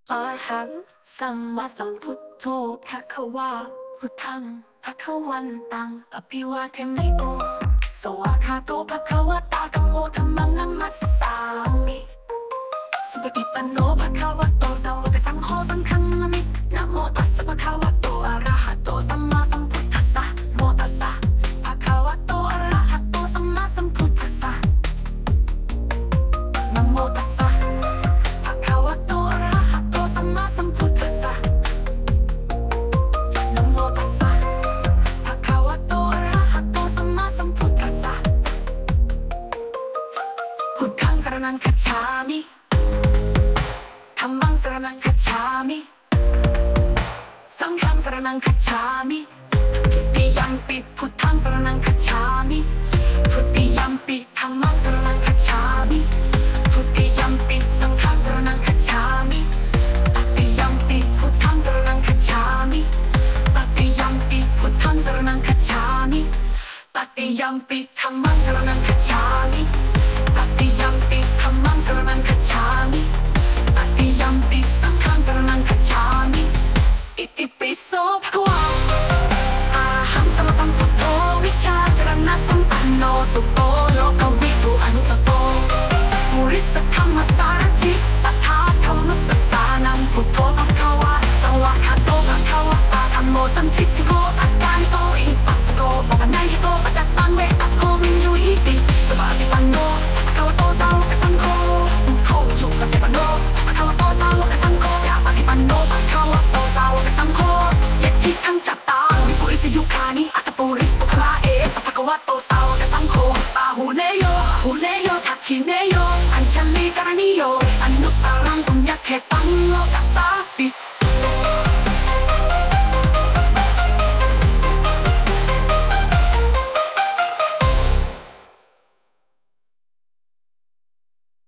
อะหังสัมมาสัมพุทโธภะคะวาพุทธังภะคะวันตังอภิวาเทมิโอสวากขาโตภะคะวะตาธัมโมธัมมังนัมมัสสามิสุปฏิปันโนภะคะวะโตสาวกสังโฆสังฆังนามินะโมตัสสะภะคะวะโตอะระหะโตสัมมาสัมพุทธัสสะโมตัสสะภะคะวะโตอะระหะโตสัมมาสัมพุทธัสสะนะโมตัสสะภะคะวะโตอะระหะโตสัมมาสัมพุทธัสสะนะโมตัสสะภะคะวะโตอะระหะโตสัมมาสัมพุทธัสสะพุทธังสรณังคัจฉามิธัมมังสรณังคัจฉามิสังฆังสรณังคัจฉามิทุติยัมปิพุทธังสรณังคัจฉามิทุติยัมปิธัมมังสรณังคัจฉามิทุติยัมปิสังฆังสรณังคัจฉามิตติยัมปิพุทธังสรณังคัจฉามิตติยัมปิพุทธังสรณังคัจฉามิตติยัมปิธัมมังสรณังคัจฉามิตติยัมปิธัมมังสรณังคัจฉามิตติยัมปิสังฆังสรณังคัจฉามิอิติปิโสภะคะวะอะระหังสัมมาสัมพุทโธวิชชาจรณะสัมปันโนสุโตโลกวิทูอนุตตโตปุริสธรรมสารถิสัทธาธัมมัสสสานังพุทโธภะคะวะสวากขาโตภะคะวะตาธัมโมสันทิฏฐิโกอัตตานิโตอิปัสสโกปะนัยโตปัจจตังเวตัสโกวินยูหิติสวาติปันโนภะคะวะโตสาวกสังโฆพุทโธสุปฏิปันโนภะคะวะโตสาวกสังโฆยะปฏิปันโนภะคะวะโตสาวกสังโฆเยติทังจัตตาวิปุริสยุคานิอัตตปุริสปุคละเอสัพพะคะวะโตสาวกสังโฆปาหูเนโยหูเนโยทักขิเนโยอัญชลีกรณิโยอนุตตรังปุญญเขตังโลกัสสาติ